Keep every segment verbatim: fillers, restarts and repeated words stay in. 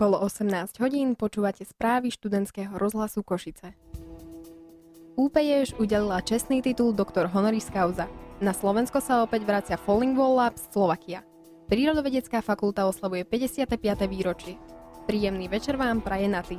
Bolo osemnásť hodín, počúvate správy študentského rozhlasu Košice. ú pé jé š udelila čestný titul doktor honoris causa. Na Slovensko sa opäť vracia Falling Wall Labs Slovakia. Prírodovedecká fakulta oslavuje päťdesiate piate výročie. Príjemný večer vám praje Naty.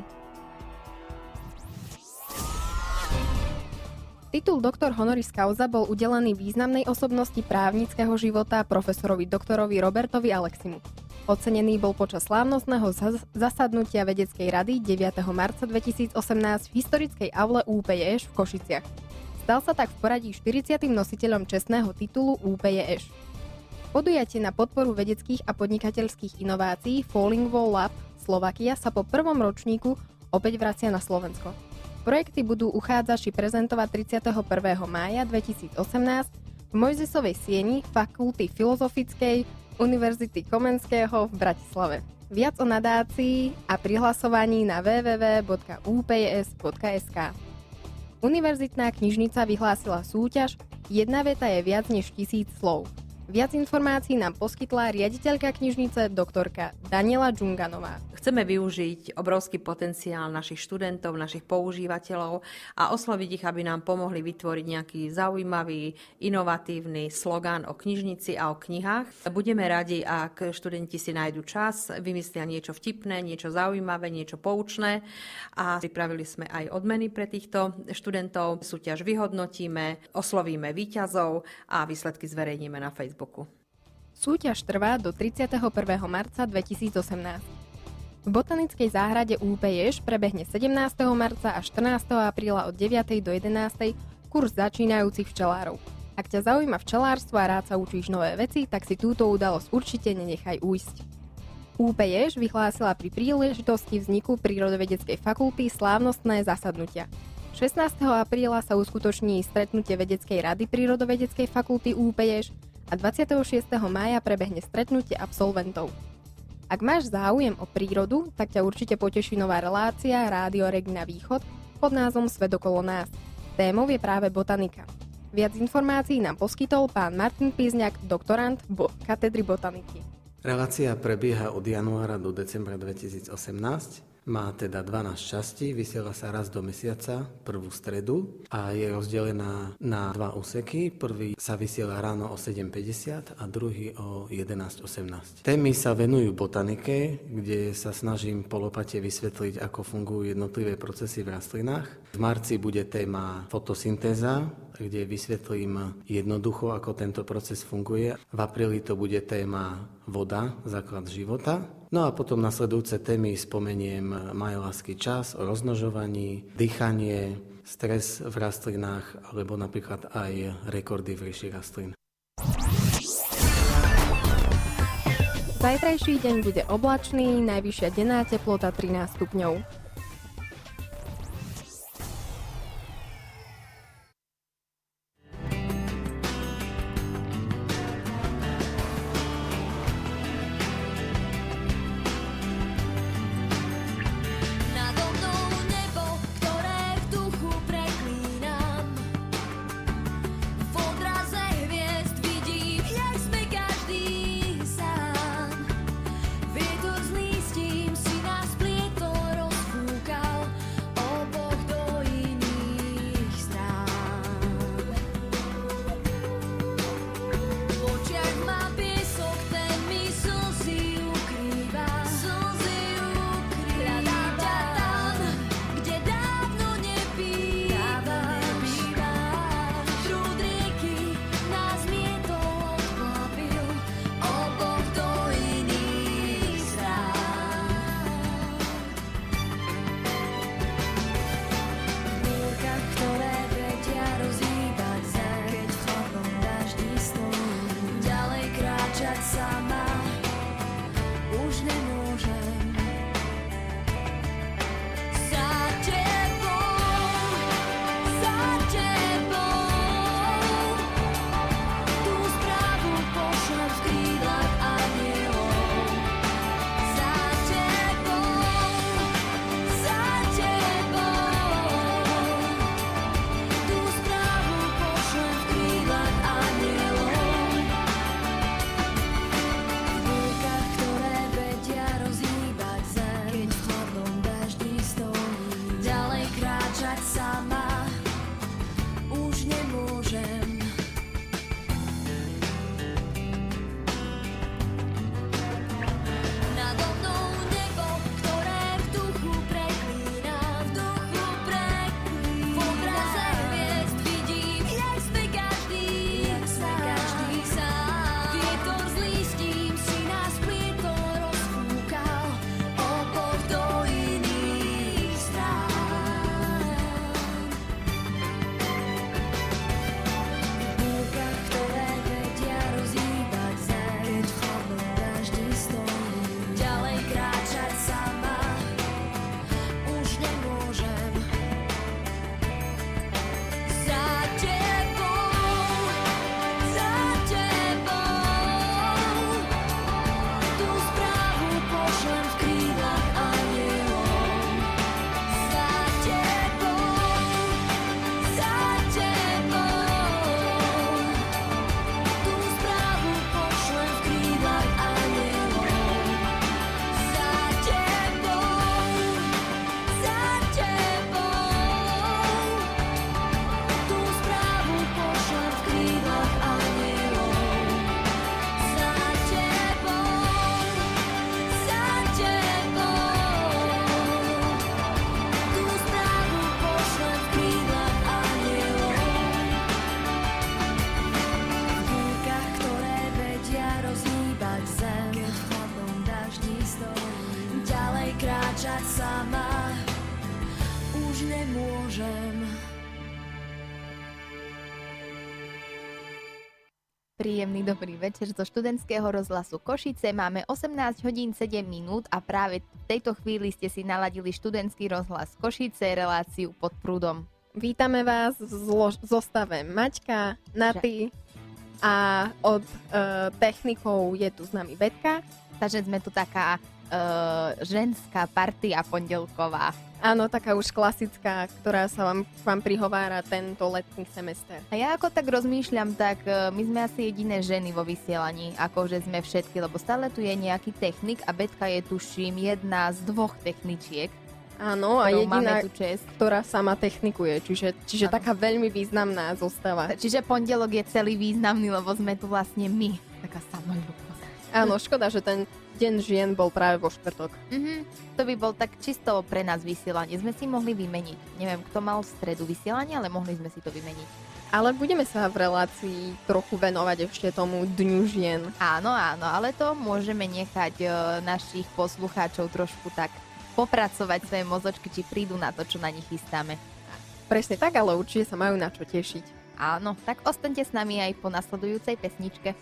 Titul doktor honoris causa bol udelený významnej osobnosti právnického života profesorovi doktorovi Robertovi Aleximu. Ocenený bol počas slávnostného zasadnutia vedeckej rady deviateho marca dvetisícosemnásť v historickej aule ú pé jé š v Košiciach. Stal sa tak v poradí štyridsiatym nositeľom čestného titulu ú pé jé š. Podujatie na podporu vedeckých a podnikateľských inovácií Falling Wall Lab Slovakia sa po prvom ročníku opäť vracia na Slovensko. Projekty budú uchádzači prezentovať tridsiateho prvého mája dvetisícosemnásť v Mojzesovej sieni Fakulty filozofickej Univerzity Komenského v Bratislave. Viac o nadácii a prihlasovaní na w w w bodka u p j s bodka s k. Univerzitná knižnica vyhlásila súťaž Jedna veta je viac než tisíc slov. Viac informácií nám poskytla riaditeľka knižnice doktorka Daniela Džunganová. Chceme využiť obrovský potenciál našich študentov, našich používateľov a osloviť ich, aby nám pomohli vytvoriť nejaký zaujímavý, inovatívny slogán o knižnici a o knihách. Budeme radi, ak študenti si nájdu čas, vymyslia niečo vtipné, niečo zaujímavé, niečo poučné a pripravili sme aj odmeny pre týchto študentov. Súťaž vyhodnotíme, oslovíme víťazov a výsledky zverejníme na Facebooku. Súťaž trvá do tridsiateho prvého marca dvetisícosemnásť. V botanickej záhrade ú pé jé š prebehne sedemnásteho marca a štrnásteho apríla od deviatej do jedenástej kurz začínajúcich včelárov. Ak ťa zaujíma včelárstvo a rád sa učíš nové veci, tak si túto udalosť určite nenechaj ujsť. ú pé jé š vyhlásila pri príležitosti vzniku Prírodovedeckej fakulty slávnostné zasadnutia. šestnásteho apríla sa uskutoční stretnutie Vedeckej rady Prírodovedeckej fakulty ú pé jé š a dvadsiateho šiesteho mája prebehne stretnutie absolventov. Ak máš záujem o prírodu, tak ťa určite poteší nová relácia Rádio Regina Východ pod názvom Svet okolo nás. Témou je práve botanika. Viac informácií nám poskytol pán Martin Pízňak, doktorant bo- katedry botaniky. Relácia prebieha od januára do decembra dvetisícosemnásť. Má teda dvanásť častí, vysiela sa raz do mesiaca, prvú stredu a je rozdelená na dva úseky. Prvý sa vysiela ráno o sedem päťdesiat a druhý o jedenásť osemnásť. Témy sa venujú botanike, kde sa snažím po lopate vysvetliť, ako fungujú jednotlivé procesy v rastlinách. V marci bude téma fotosyntéza, kde vysvetlím jednoducho, ako tento proces funguje. V apríli to bude téma voda, základ života. No a potom nasledujúce témy spomeniem majlársky čas, o rozmnožovaní, dýchanie, stres v rastlinách alebo napríklad aj rekordy v ríši rastlín. Zajtrajší deň bude oblačný, najvyššia denná teplota trinásť stupňov. Vietor z listím si nás plietol rozfúr. Príjemný dobrý večer zo študentského rozhlasu Košice. Máme osemnásť hodín sedem minút a práve v tejto chvíli ste si naladili študentský rozhlas Košice, reláciu Pod prúdom. Vítame vás v zlo- zostave Maťka, Naty a od e, technikov je tu s nami Betka. Takže sme tu taká e, ženská partia pondelková. Áno, taká už klasická, ktorá sa vám, vám prihovára tento letný semester. A ja ako tak rozmýšľam, tak e, my sme asi jediné ženy vo vysielaní, akože sme všetky, lebo stále tu je nejaký technik a Betka je tuším jedna z dvoch techničiek. Áno, a jediná, čest. ktorá sama technikuje, čiže, čiže taká veľmi významná zostava. Čiže pondelok je celý významný, lebo sme tu vlastne my. Taká samoľúbosť. Áno, škoda, že ten deň žien bol práve vo štvrtok. Mhm, to by bol tak čisto pre nás vysielanie. Sme si mohli vymeniť. Neviem, kto mal v stredu vysielanie, ale mohli sme si to vymeniť. Ale budeme sa v relácii trochu venovať ešte tomu Dňu žien. Áno, áno, ale to môžeme nechať e, našich poslucháčov trošku tak popracovať svoje mozočky, či prídu na to, čo na nich chystáme. Presne tak, ale určite sa majú na čo tešiť. Áno, tak ostaňte s nami aj po nasledujúcej pesničke.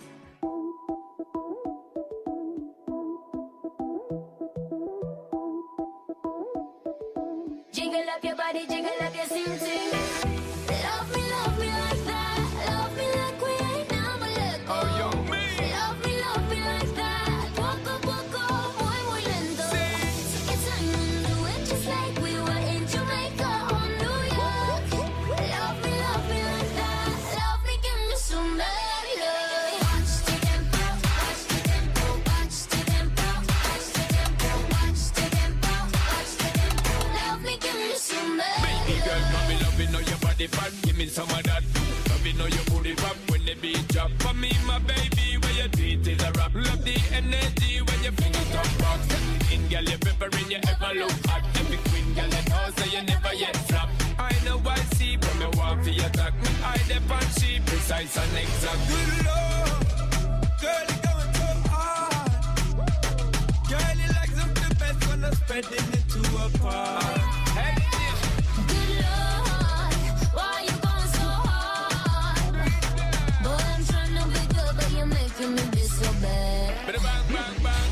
Jiggle up your body, jiggle up your sing sing. Love me, love me like that. Love me like we ain't never let go. Oh, yo, me. Love me, love me like that. Poco, poco, muy, muy lento. It's time to do it just like we were in Jamaica or New York. Love me, love me like that. Love me, give me some bad love. Watch the tempo, watch the tempo, watch the tempo, watch the tempo, watch the tempo, watch the tempo. Love me, give me some bad love. Baby girl, mommy loving how your body fat. Give me some of that. Loving how your booty pop when the beat drop. For me, my baby, where your tweet is a rap. Love the energy when you fling it up back. In girl, you peppering, you ever look hot. Every queen girl, you know, so you never yet flop. I know I see, but me want for your attack. Me eye the she precise and exact. Good Lord, girl, you going so hard. Girl, you like some the best when I'm spreading it to a part. Hey, yeah. Good Lord, why you going so hard? Boy, I'm trying to be good, but you're making me be so bad. Bada bang, bang, bang.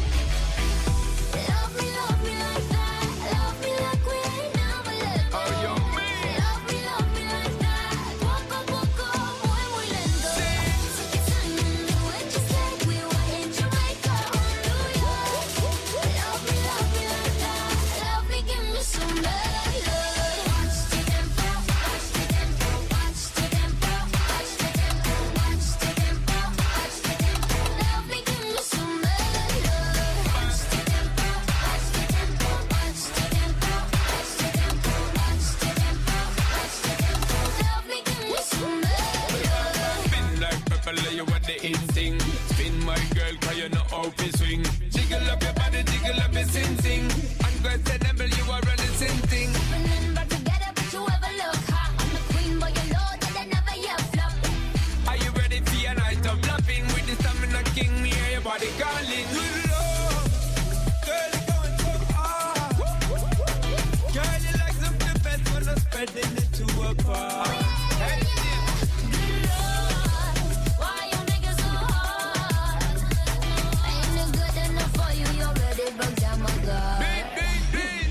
Love me, love me like that. Love me like we ain't never let go. Oh, yo, me. Love me, love me like that. Poco, poco, muy, muy lento. It's time to do it just like we were in Jamaica or New York. Love me, love me like that. Love me, give me some bad love. Watch the tempo, watch the tempo, watch the tempo, watch the tempo, watch the tempo, watch the tempo. Love me, give me some bad love. Watch the tempo, watch the tempo, watch the tempo, watch the tempo, watch the tempo, watch the tempo. Love me, give me some bad love. Spin like propeller, you want the instinct. Spin my girl, cause you know how to swing. Jiggle up your body, jiggle up your sing sing. Unquestionable, you are running sing thing. Running back together, but you ever look hot. I'm the queen, but you know that I never yet flop. Are you ready for your night of loving? With the stamina king, me hear your body calling. Good Lord, girl, you going so hard. Girl, you like some the best when I'm spreading it to a part. Hey, yeah. Good Lord, why you niggas so hard? Ain't it good enough for you? You already broke down my guard. Beat, beat, beat.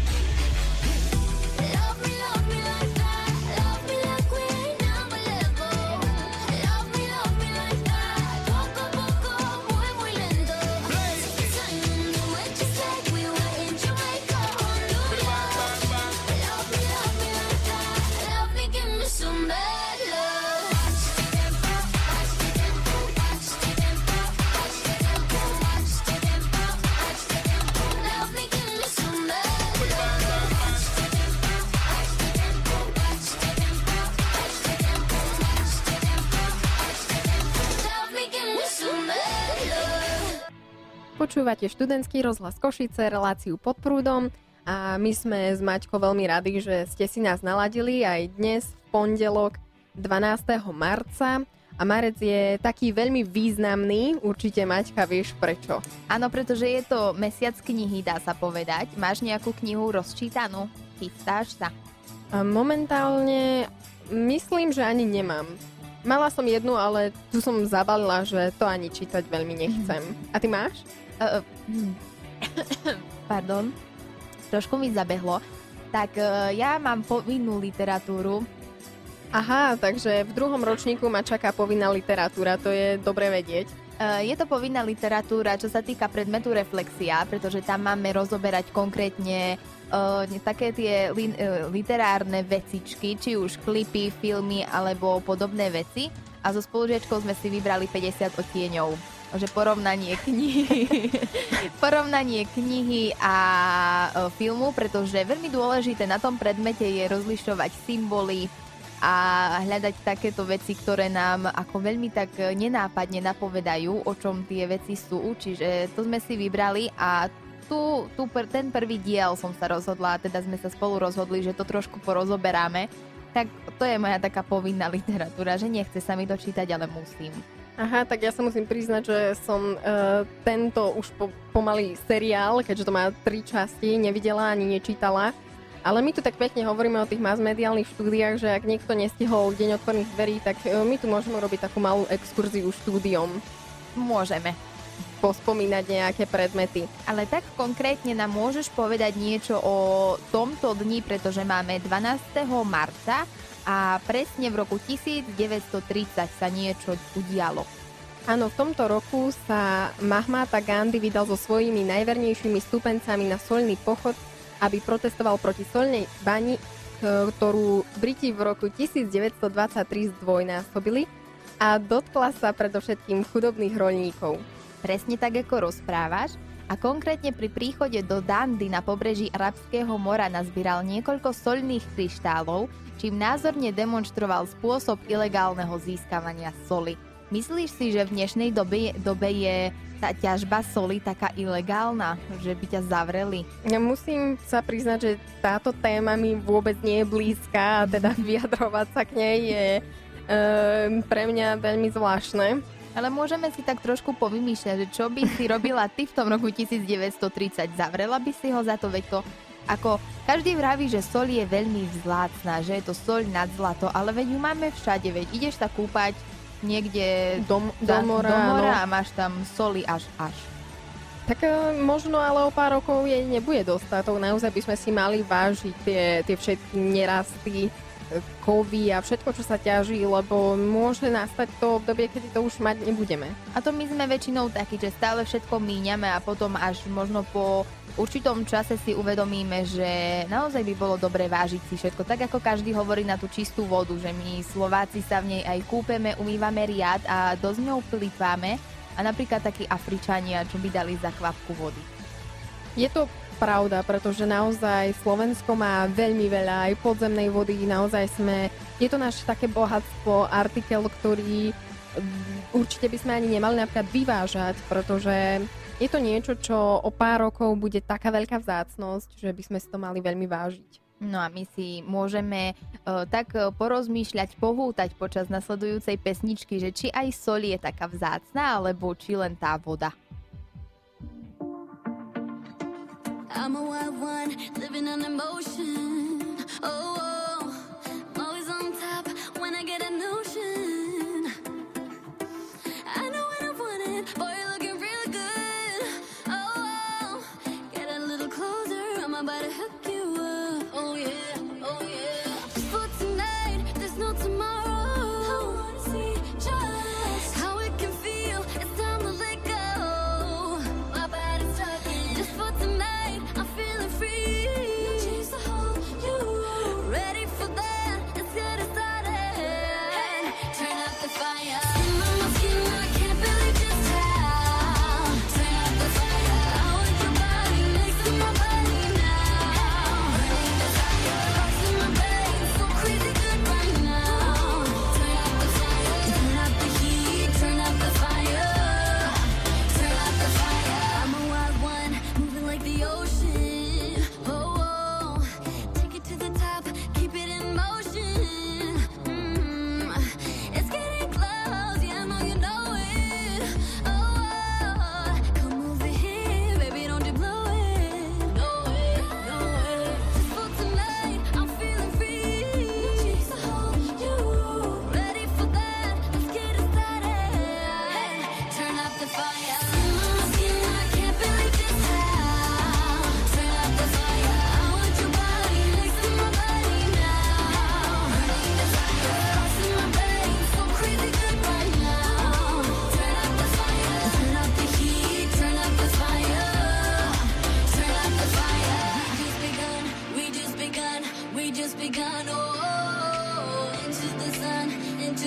Love me, love me like that. Love me like we ain't never let go. Love me, love me like that. Poco, poco, muy, muy lento. It's time to do it just like we were in Jamaica or New Bang, York. bang, bang. Love me, love me like that. Love me, give me some bad love. Watch the tempo, watch the tempo, watch the tempo, watch the tempo, watch the tempo, watch the tempo. Love me, give me some bad love. Watch the tempo, watch the tempo, watch the tempo, watch the tempo, watch the tempo, watch the tempo. Love me, give me some bad love. Počúvate študentský rozhlas Košice, reláciu Pod prúdom a my sme s Maťkou veľmi radi, že ste si nás naladili aj dnes v pondelok dvanásteho marca a marec je taký veľmi významný, určite Maťka vieš prečo. Áno, pretože je to mesiac knihy, dá sa povedať. Máš nejakú knihu rozčítanú? Chystáš sa? A momentálne myslím, že ani nemám. Mala som jednu, ale tu som zabalila, že to ani čítať veľmi nechcem. A ty máš? Uh, pardon, trošku mi zabehlo. Tak uh, ja mám povinnú literatúru. Aha, takže v druhom ročníku ma čaká povinná literatúra, to je dobre vedieť. Uh, je to povinná literatúra, čo sa týka predmetu reflexia, pretože tam máme rozoberať konkrétne uh, také tie li, uh, literárne vecičky, či už klipy, filmy alebo podobné veci. A so spolužiačkou sme si vybrali päťdesiat odtieňov. Že porovnanie knihy, porovnanie knihy a uh, filmu, pretože veľmi dôležité na tom predmete je rozlišovať symboly a hľadať takéto veci, ktoré nám ako veľmi tak nenápadne napovedajú, o čom tie veci sú. Čiže to sme si vybrali a tu, tu ten prvý diel som sa rozhodla, teda sme sa spolu rozhodli, že to trošku porozoberáme. Tak to je moja taká povinná literatúra, že nechce sa mi to čítať, ale musím. Aha, tak ja sa musím priznať, že som uh, tento už po, pomaly seriál, keďže to má tri časti, nevidela ani nečítala. Ale my tu tak pekne hovoríme o tých mass-mediálnych štúdiách, že ak niekto nestihol Deň otvorených dverí, tak my tu môžeme robiť takú malú exkurziu štúdiom. Môžeme. Pospomínať nejaké predmety. Ale tak konkrétne nám môžeš povedať niečo o tomto dni, pretože máme dvanásteho marca a presne v roku devätnásťstotridsať sa niečo udialo. Áno, v tomto roku sa Mahatma Gandhi vydal so svojimi najvernejšími stúpencami na soľný pochod, aby protestoval proti soľnej bani, ktorú Briti v roku devätnásťstodvadsaťtri zdvojnásobili a dotkla sa predovšetkým chudobných roľníkov. Presne tak, ako rozprávaš. A konkrétne pri príchode do Dandy na pobreží Arabského mora nazbíral niekoľko soľných kryštálov, čím názorne demonstroval spôsob ilegálneho získavania soli. Myslíš si, že v dnešnej dobe, dobe je tá ťažba soli taká ilegálna, že by ťa zavreli? Ja musím sa priznať, že táto téma mi vôbec nie je blízka a teda vyjadrovať sa k nej je e, pre mňa veľmi zvláštne. Ale môžeme si tak trošku povymýšľať, že čo by si robila ty v tom roku devätnásťstotridsať? Zavrela by si ho za to, veď to ako každý vraví, že soľ je veľmi vzácna, že je to soľ nad zlato, ale veď ju máme všade, veď ideš sa kúpať niekde do, do mora, do mora no. A máš tam soli až až. Tak možno, ale o pár rokov jej nebude dostatok. Naozaj by sme si mali vážiť tie, tie všetky nerasty, kovy a všetko, čo sa ťaží, lebo môže nastať to obdobie, kedy to už mať nebudeme. A to my sme väčšinou takí, že stále všetko míňame a potom až možno po určitom čase si uvedomíme, že naozaj by bolo dobre vážiť si všetko. Tak ako každý hovorí na tú čistú vodu, že my Slováci sa v nej aj kúpeme, umývame riad a dosť ňou plýtváme. A napríklad takí Afričania, čo by dali za kvapku vody. Je to pravda, pretože naozaj Slovensko má veľmi veľa aj podzemnej vody, naozaj sme, je to naše také bohatstvo, artikel, ktorý určite by sme ani nemali napríklad vyvážať, pretože je to niečo, čo o pár rokov bude taká veľká vzácnosť, že by sme si to mali veľmi vážiť. No a my si môžeme uh, tak uh, porozmýšľať, pohútať počas nasledujúcej pesničky, že či aj soľ je taká vzácna, alebo či len tá voda. I'm a wild one, living on emotion. Oh, oh, I'm always on top when I get a notion. I know what I wanted, boy, you're looking real good. Oh, oh, get a little closer, I'm about to hook you up. Oh yeah, oh yeah. For tonight, there's no tomorrow. I wanna see just how it can feel. It's time to let go. My body's talking. Just for tonight, I'm feeling free. No chance to hold you. Ready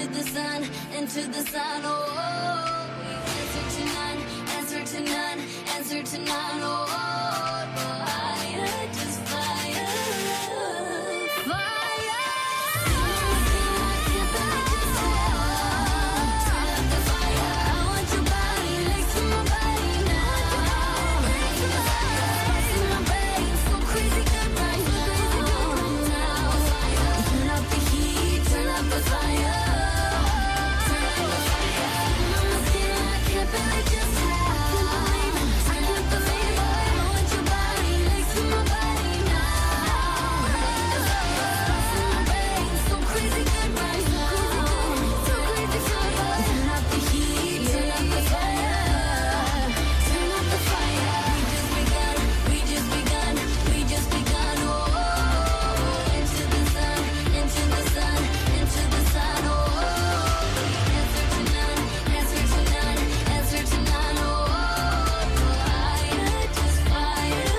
into the sun, into the sun. Oh, we answer to none, answer to none, answer to none. Oh, fire, just fire, fire. I can't believe just how. Turn up the fire. I want your body next to my body now. Sparks in my veins, so crazy good right now. Turn up the heat, turn up the fire. Turn up the fire. On my skin, I can't believe just how. Turn up the flavor. I want your body next to my body now. Sparks in my veins, so crazy good right now. So crazy good. Turn up the heat, turn up the fire. Turn up the fire. We just begun, we just begun, we just begun. Oh, into the sun, into the sun, into the sun. Oh, answer to none, answer to none, answer to none. Oh, fire, just fire.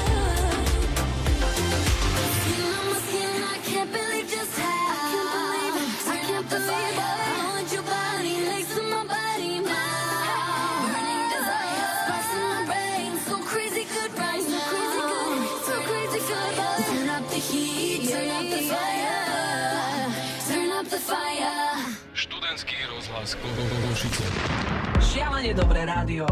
Skin on my skin, I can't believe just how. I can't believe it. I want your body next to my body now. Burning desire, sparks in my brain, so crazy good right now. So crazy good. Turn up the heat, turn up the fire. Turn up the fire. Študentský rozhlas Košice. Šialene dobré rádio.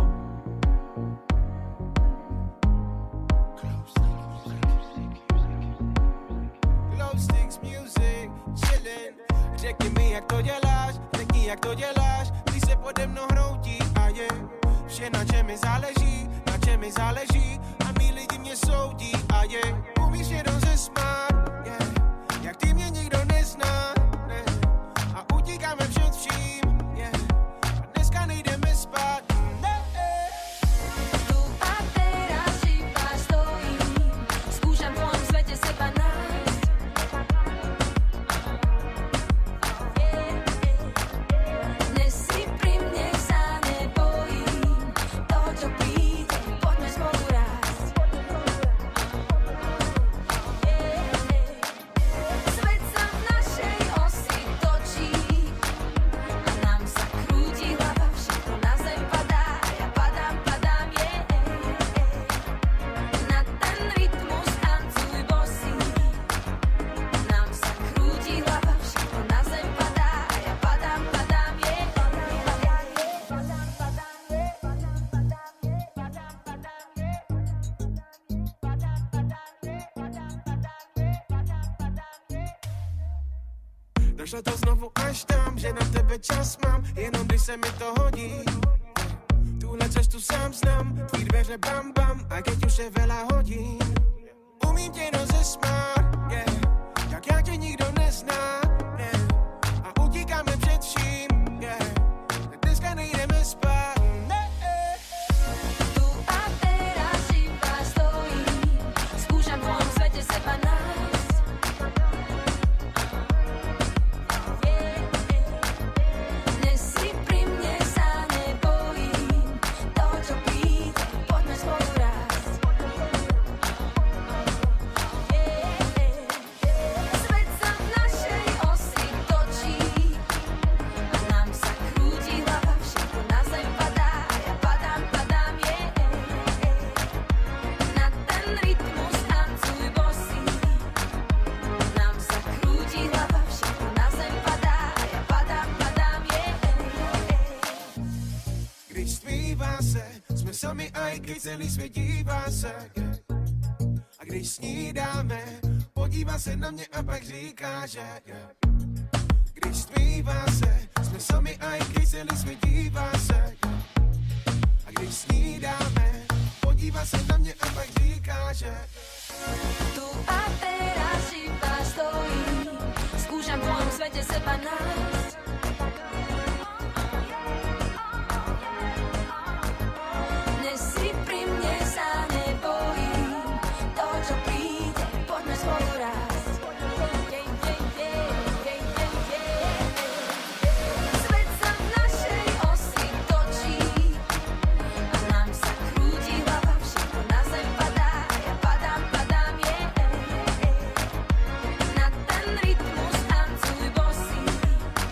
Glow sticks music, chillin'. Řekni mi, jak to děláš, řekni, jak to děláš. Když se pode mnou hroutí a je vše, na čem mi záleží, na čem mi záleží. A mí lidi mě soudí a je umíš jenom se smát, yeah. Jak ty mě nikdo nezná, ne. A utíkáme před vším, yeah. A dneska nejdeme spát, ne. Tu a teraz iba stojím, skúšam v mojom svete seba nájsť. Dnes si pri mne sa nebojím, toho čo príde, poďme spolu rásť. Svet sa v našej osi točí a nám sa krúti hlava, všetko na zem padá, ja padám, padám, je. Na ten rytmus tancuj bosý. Nám sa krúti hlava, všetko na zem padá, ja padám, padám, je. Padám, padám, je. Padám, padám, je. Padám, padám, je. Padám, padám, je. Padám, padám, je. Padám, padám, je. Došlo to znovu až tam, že na tebe čas mám, jenom když se mi to hodí. Tuhle cestu sám znám, tvý dveře bam bam, a keď už je veľa hodín. Umím tě rozesmát, yeah. Jak já tě nikdo nezná, yeah. A utíkáme před vším, yeah. Tak dneska nejdeme spát, ne. Tu a teraz iba stojím, skúšam v mojom svete seba nájsť. Dnes si pri mne sa nebojím, toho čo príde, poďme spolu rásť. Svet sa v našej osi točí a nám sa krúti hlava, všetko na zem padá, ja padám, padám, je. Na ten rytmus tancuj bosý. Nám sa krúti hlava, všetko na zem padá, ja padám, padám, je. Když zpívá se, jsme sami aj keď celý svět dívá se, yeah. A když snídáme, podívá se na mě a pak říká, že yeah. Když zpívá se, jsme sami aj keď celý svět dívá se, yeah. A když snídáme, podívá se na mě a pak říká, že Tu a teraz iba stojím, skúšam v mojom svete seba nájsť. Dnes si pri mne sa nebojím, toho čo príde, poďme spolu rásť. Svet sa v našej osi točí a nám sa krúti hlava, všetko na zem padá, ja padám, padám, je. Na ten rytmus tancuj bosý.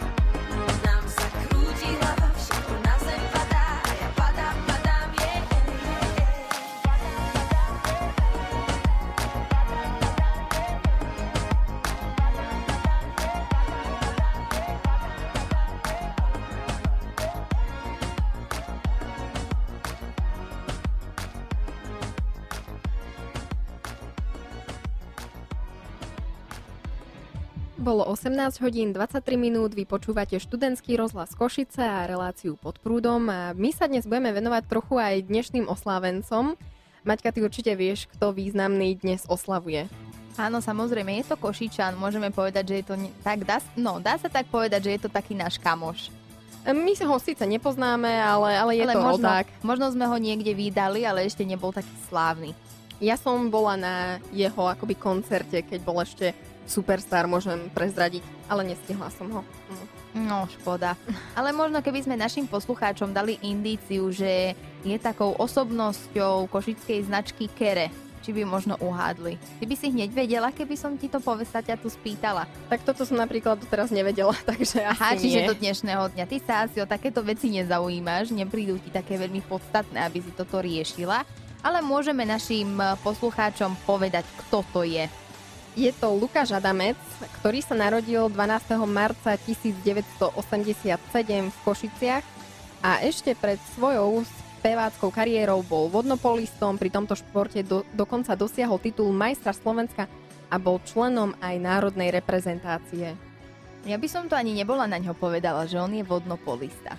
Bolo osemnásť hodín dvadsaťtri minút, vy počúvate študentský rozhlas Košice a reláciu Pod prúdom. A my sa dnes budeme venovať trochu aj dnešným oslávencom. Maťka, ty určite vieš, kto významný dnes oslavuje. Áno, samozrejme, je to Košičan. Môžeme povedať, že je to ne- tak, dá, no, dá sa tak povedať, že je to taký náš kamoš. My sa ho síce nepoznáme, ale, ale je ale to možno, rodák. možno sme ho niekde vydali, ale ešte nebol taký slávny. Ja som bola na jeho akoby koncerte, keď bol ešte superstar, môžem prezradiť, ale nestihla som ho. Hm. No, škoda. Ale možno keby sme našim poslucháčom dali indíciu, že je takou osobnosťou košickej značky Kere, či by možno uhádli. Ty by si hneď vedela, keby som ti to povesta ťa tu spýtala. Tak toto som napríklad teraz nevedela, takže Aha, asi čiže nie. do dňešného dňa. Ty sa asi o takéto veci nezaujímaš, neprídu ti také veľmi podstatné, aby si toto riešila, ale môžeme našim poslucháčom povedať, kto to je. Je to Lukáš Adamec, ktorý sa narodil dvanásteho marca devätnásťstoosemdesiatsedem v Košiciach a ešte pred svojou speváckou kariérou bol vodnopolistom, pri tomto športe do, dokonca dosiahol titul majstra Slovenska a bol členom aj národnej reprezentácie. Ja by som to ani nebola na ňo povedala, že on je vodnopolista.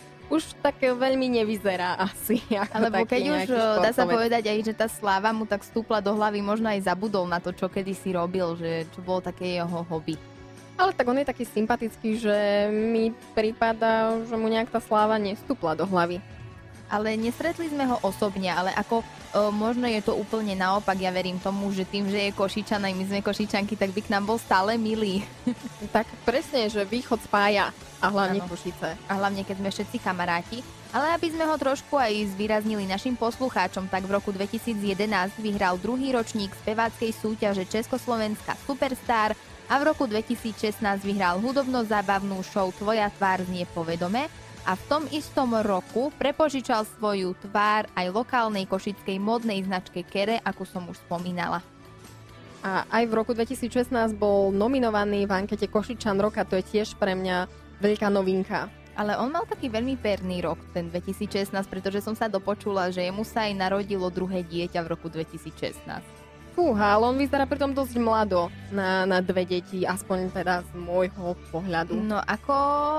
Už tak veľmi nevyzerá asi. Ako Alebo taký keď už nejaký dá sa športovec. povedať aj, že tá sláva mu tak stúpla do hlavy, možno aj zabudol na to, čo kedysi robil, že čo bolo také jeho hobby. Ale tak on je taký sympatický, že mi prípada, že mu nejak tá sláva nestúpla do hlavy. Ale nestretli sme ho osobne, ale ako o, možno je to úplne naopak, ja verím tomu, že tým, že je Košičan, aj my sme Košičanky, tak by k nám bol stále milý. Tak presne, že východ spája a hlavne Áno. Košice. A hlavne, keď sme všetci kamaráti. Ale aby sme ho trošku aj zvýraznili našim poslucháčom, tak v roku dvetisícjedenásť vyhral druhý ročník speváckej súťaže Československá Superstar a v roku dvetisícšestnásť vyhral hudobno-zábavnú show Tvoja tvár znie povedome a v tom istom roku prepožičal svoju tvár aj lokálnej košickej modnej značke Kere, ako som už spomínala. A aj v roku dvetisícšestnásť bol nominovaný v ankete Košičan roka, to je tiež pre mňa veľká novinka. Ale on mal taký veľmi perný rok, ten dvetisícšestnásť, pretože som sa dopočula, že jemu sa aj narodilo druhé dieťa v roku dvetisícšestnásť. Fúha, ale on vyzerá pritom dosť mlado na, na dve deti, aspoň teda z môjho pohľadu. No ako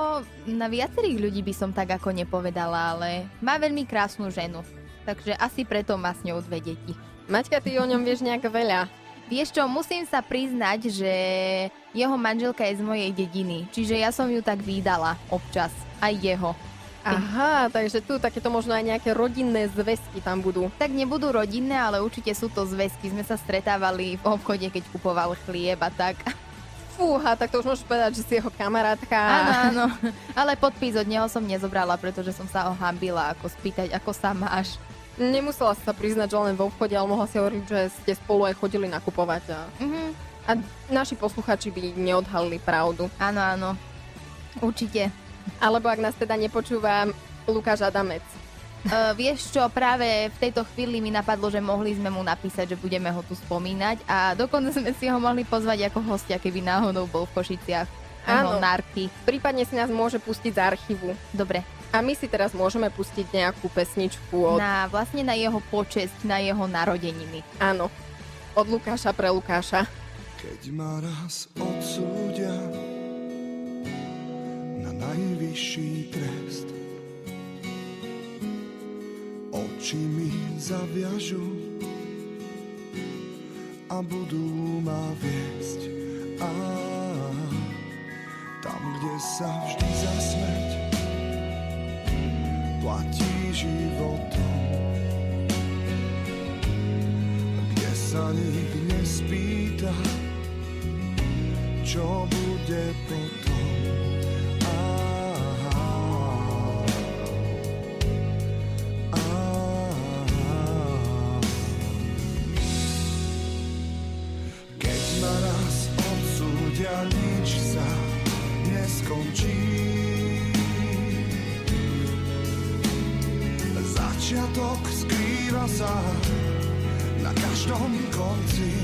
na viacerých ľudí by som tak ako nepovedala, ale má veľmi krásnu ženu. Takže asi preto má s ňou dve deti. Maťka, ty o ňom vieš nejak veľa. Vieš čo, musím sa priznať, že jeho manželka je z mojej dediny, čiže ja som ju tak vídala občas, aj jeho. Aha, takže tu takéto možno aj nejaké rodinné zväzky tam budú. Tak nebudú rodinné, ale určite sú to zväzky. Sme sa stretávali v obchode, keď kupoval chlieb a tak. Fúha, tak to už môžeš povedať, že si jeho kamarátka. Áno, áno. Ale podpis od neho som nezobrala, pretože som sa ho hambila, ako spýtať, ako sa máš. Nemusela sa priznať, že len v obchode, ale mohla si hovoriť, že ste spolu aj chodili nakupovať. A, Mhm. a naši posluchači by neodhalili pravdu. Áno, áno. Určite. Alebo ak nás teda nepočúva Lukáš Adamec. Uh, vieš čo, práve v tejto chvíli mi napadlo, že mohli sme mu napísať, že budeme ho tu spomínať a dokonca sme si ho mohli pozvať ako hostia, keby náhodou bol v Košiciach. Áno. Áno. Narky. Prípadne si nás môže pustiť z archívu. Dobre. A my si teraz môžeme pustiť nejakú pesničku od... Na, vlastne na jeho počesť, na jeho narodeniny. Áno, od Lukáša pre Lukáša. Keď ma raz odsúdia na najvyšší trest, oči mi zaviažu a budú ma viesť a tam, kde sa vždy za smrť platí životom, kde sa nik nespýta, čo bude potom. Keď ma raz odsúdia, nič sa neskončí. Začiatok skrýva sa na každom konci.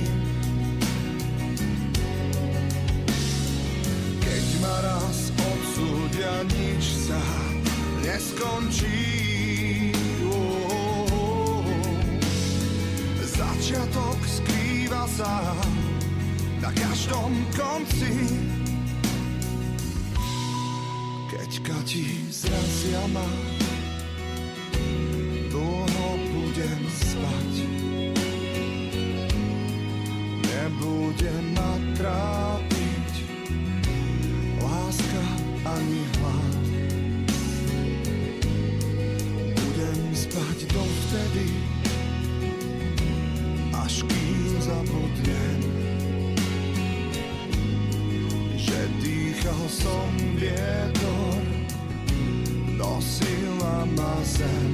Keď ma raz odsúdia, nič sa neskončí. Oh, oh, oh. Začiatok skrýva sa na každom konci. Keď Kati zrazia ma, dlho budem spať. Nebude ma trápiť láska ani hlad. Budem spať dovtedy, až kým zabudnem, že dýchal som vietor, nosila ma zem.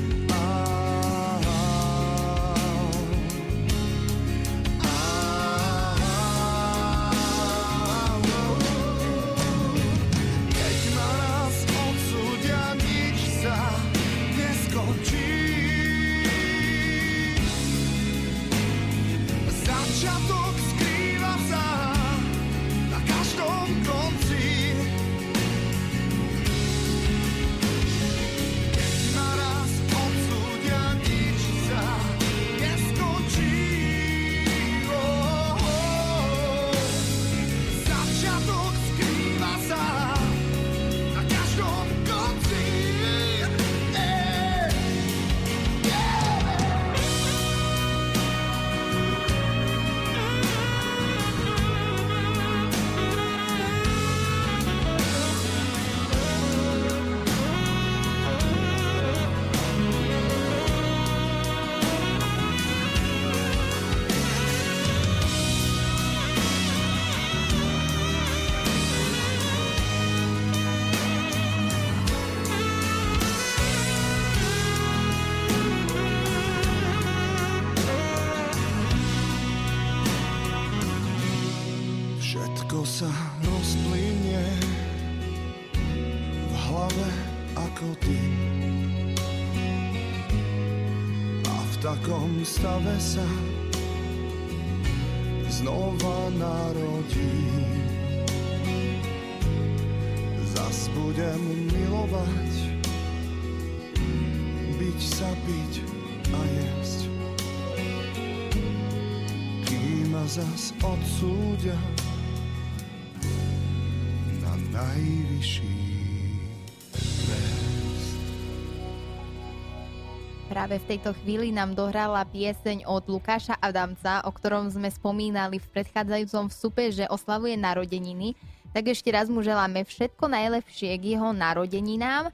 Keď ma raz odsúdia, nič sa neskončí. Začiatok skrýva sa na každom konci. Keď ma raz odsúdia, nič sa neskončí. Oh, oh. Začiatok skrýva sa na každom konci. Eh, Všetko sa rozplynie v hlave ako dym. A v takom stave sa znova narodím. Zas budem milovať, byť sa, piť a jesť. Kým ma zas odsúdia na najvyšší trest. Práve v tejto chvíli nám dohrala pieseň od Lukáša Adamca, o ktorom sme spomínali v predchádzajúcom vstupe, že oslavuje narodeniny. Tak ešte raz mu želáme všetko najlepšie k jeho narodeninám.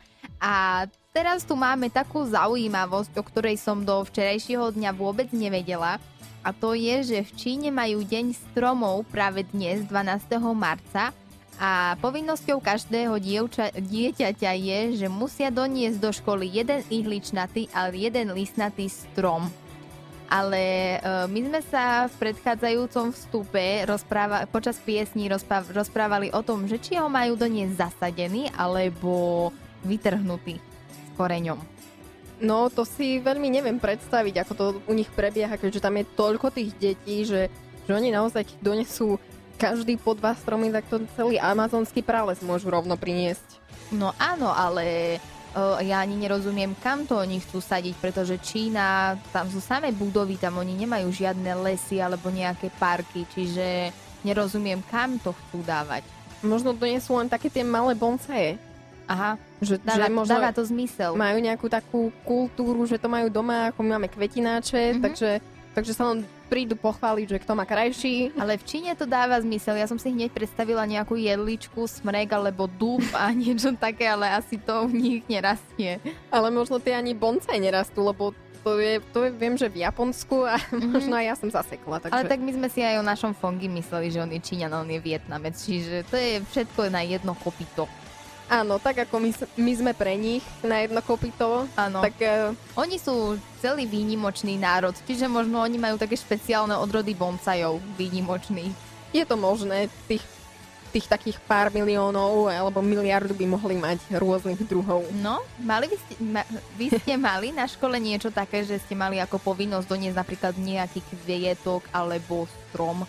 A teraz tu máme takú zaujímavosť, o ktorej som do včerajšieho dňa vôbec nevedela. A to je, že v Číne majú deň stromov práve dnes, dvanásteho marca. A povinnosťou každého dievča, dieťaťa je, že musia doniesť do školy jeden ihličnatý a jeden listnatý strom. Ale e, my sme sa v predchádzajúcom vstupe rozpráva, počas piesní rozpráv, rozprávali o tom, že či ho majú doniesť zasadený alebo vytrhnutý s koreňom. No, to si veľmi neviem predstaviť, ako to u nich prebieha, keďže tam je toľko tých detí, že, že oni naozaj donesú každý po dva stromy, tak to celý amazonský prales môžu rovno priniesť. No áno, ale uh, ja ani nerozumiem, kam to oni chcú sadiť, pretože Čína, tam sú samé budovy, tam oni nemajú žiadne lesy alebo nejaké parky, čiže nerozumiem, kam to chcú dávať. Možno donesú len také tie malé bonsaje. Aha, že, dáva, že možno dáva to zmysel. Majú nejakú takú kultúru, že to majú doma, ako my máme kvetináče, mm-hmm. takže, takže sa len prídu pochváliť, že kto má krajší. Ale v Číne to dáva zmysel. Ja som si hneď predstavila nejakú jedličku, smrek alebo dúb a niečo také, ale asi to u nich nerastie. Ale možno tie ani bonsai nerastú, lebo to je, to je, viem, že v Japonsku a mm-hmm. možno aj ja som zasekla. Takže... Ale tak my sme si aj o našom Fongi mysleli, že on je Číňan, on je Vietnamec, čiže to je všetko na jedno kopyto. Áno, tak ako my, my sme pre nich na jedno kopyto, áno. Tak uh... oni sú celý výnimočný národ, čiže možno oni majú také špeciálne odrody bonsajov výnimočných. Je to možné, tých, tých takých pár miliónov alebo miliardu by mohli mať rôznych druhov. No, mali by ste, ma, vy ste mali na škole niečo také, že ste mali ako povinnosť doniesť napríklad nejaký kvietok alebo strom?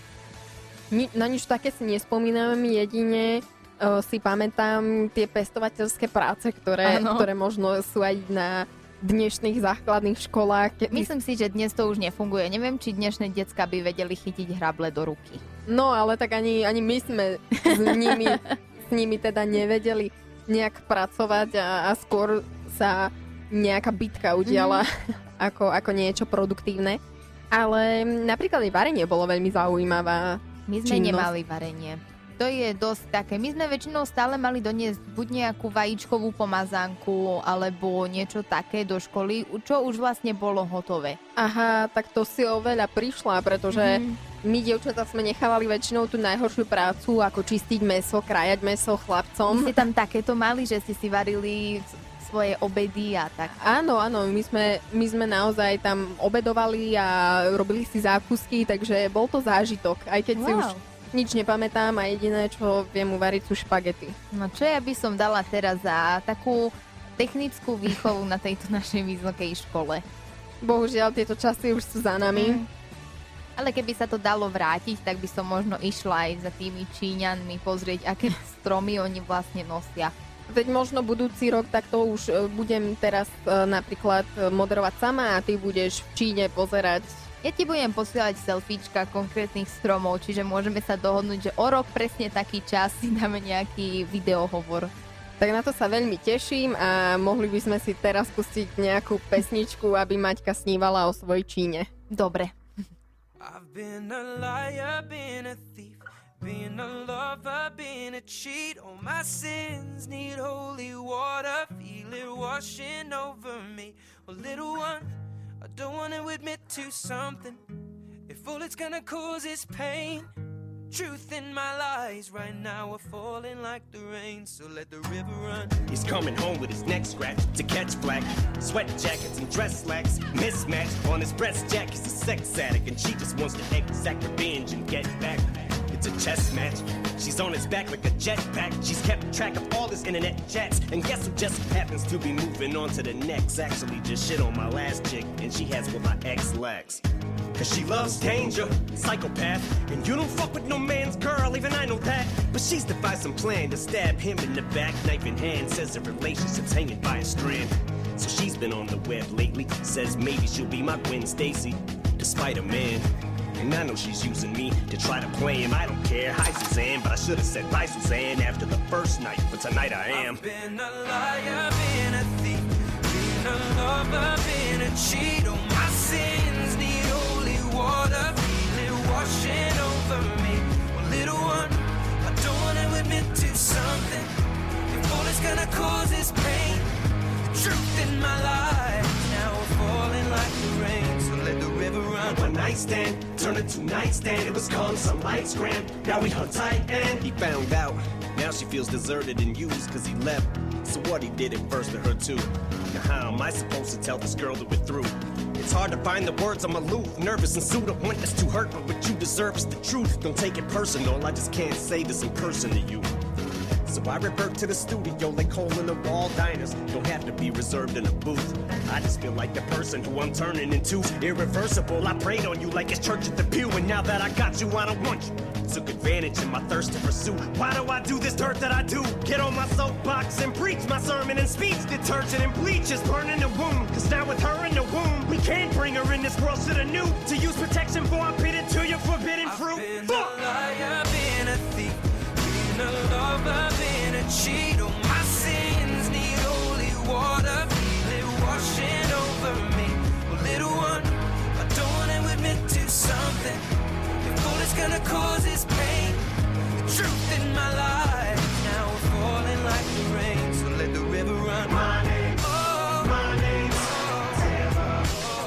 Ni, na nič také si nespomínam, jedine uh, si pamätám tie pestovateľské práce, ktoré, ktoré možno sú aj na dnešných základných školách. Ke... Myslím si, že dnes to už nefunguje. Neviem, či dnešné decká by vedeli chytiť hrable do ruky. No, ale tak ani, ani my sme s nimi, s nimi teda nevedeli nejak pracovať a, a skôr sa nejaká bitka udiala mm. ako, ako niečo produktívne. Ale napríklad aj varenie bolo veľmi zaujímavá My sme činnosť. nemali varenie. To je dosť také. My sme väčšinou stále mali doniesť buď nejakú vajíčkovú pomazánku alebo niečo také do školy, čo už vlastne bolo hotové. Aha, tak to si oveľa prišla, pretože mm. my, dievčatá, sme nechávali väčšinou tú najhoršiu prácu, ako čistiť mäso, krájať mäso chlapcom. Vy ste tam takéto mali, že ste si varili svoje obedy a tak. Áno, áno, my sme, my sme naozaj tam obedovali a robili si zákusky, takže bol to zážitok, aj keď wow. si už nič nepamätám a jediné, čo viem uvariť, sú špagety. No čo ja by som dala teraz za takú technickú výchovu na tejto našej vysokej škole? Bohužiaľ, tieto časy už sú za nami. Mm. Ale keby sa to dalo vrátiť, tak by som možno išla aj za tými Číňanmi pozrieť, aké stromy oni vlastne nosia. Veď možno budúci rok, tak to už e, budem teraz e, napríklad e, moderovať sama a ty budeš v Číne pozerať. Ja ti budem posielať selfiečka konkrétnych stromov, čiže môžeme sa dohodnúť, že o rok presne taký čas si dáme nejaký videohovor. Tak na to sa veľmi teším a mohli by sme si teraz pustiť nejakú pesničku, aby Maťka snívala o svojej Číne. Dobre. I've been a liar, been a thief, been a lover, been a cheat. All my sins need holy water, feel it washing over me. Well, little one, I don't want to admit to something. If all it's gonna cause is pain, truth in my lies right now are falling like the rain, so let the river run. He's coming home with his neck scratched to catch black. Sweat jackets and dress slacks mismatched. On his breast jack he's a sex addict, and she just wants to exact revenge and get back. It's a chess match. She's on his back like a jetpack. She's kept track of all his internet chats, and guess who just happens to be moving on to the next? Actually just shit on my last chick, and she has what my ex lacks. Cause she loves danger, psychopath. And you don't fuck with no man's girl, even I know that. But she's devised some plan to stab him in the back, knife in hand. Says the relationship's hanging by a strand. So she's been on the web lately. Says maybe she'll be my Gwen Stacy, despite a man. And I know she's using me to try to play him. I don't care, hi Suzanne, but I should've said bye Suzanne after the first night. But tonight I am. I've been a liar, been a thief, been a lover, been a cheat. All my sins need holy water, feel it washing over me. Well, little one, I don't want to admit to something. If all it's gonna cause is pain, the truth in my life now we're falling like the rain, so let the river run. One night stand, turned into nightstand. It was calm, some lights grand. Now we hung tight and he found out. Now she feels deserted and used cause he left. So what, he did it first to her too. Now how am I supposed to tell this girl that we're through? It's hard to find the words, I'm aloof, nervous and sued up, want us to hurt, but what you deserve is the truth. Don't take it personal, I just can't say this in person to you. So I revert to the studio like hole in the wall diners. Don't have to be reserved in a booth. I just feel like the person who I'm turning into. Irreversible, I prayed on you like it's church at the pew. And now that I got you, I don't want you. Took advantage of my thirst to pursue. Why do I do this dirt that I do? Get on my soapbox and preach my sermon and speech. Detergent and bleach is burning the womb. Cause now with her in the womb, we can't bring her in this world to the new. To use protection for I'm pitted to your forbidden fruit. I've been Fuck! a liar, been a thief, been a lover, been a cheat. All my sins need holy water, feel it washing over me. Well, little one, I don't want to admit to something. If all it's gonna cause is pain, the truth in my life now we're falling like the rain, so let the river run. My name, Oh, my name's oh, River.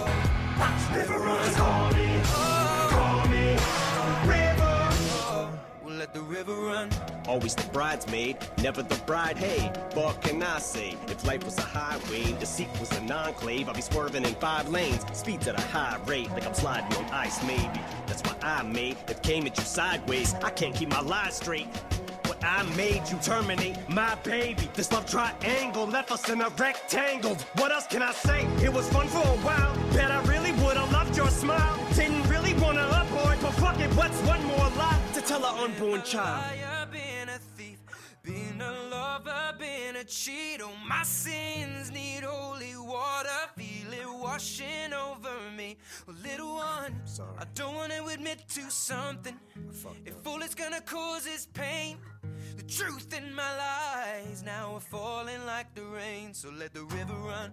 oh, River runs, call me, oh, call me, River. oh. We'll let the river run. Always the bridesmaid, never the bride. Hey, what can I say? If life was a highway, deceit was an enclave, I'd be swerving in five lanes, speeds at a high rate, like I'm sliding on ice maybe. That's why I made it came at you sideways. I can't keep my lies straight. What I made you terminate my baby. This love triangle left us in a rectangle. What else can I say? It was fun for a while. Bet I really would've loved your smile. Didn't really wanna avoid, but fuck it, what's one more lie to tell an unborn child? Liar, been a thief, been a lover, been a cheat. Oh, my sins need holy water, feel it washing over me. Well, little one, Sorry. I don't want to admit to something. If all it's gonna cause is pain, the truth in my lies now are falling like the rain, so let the river run.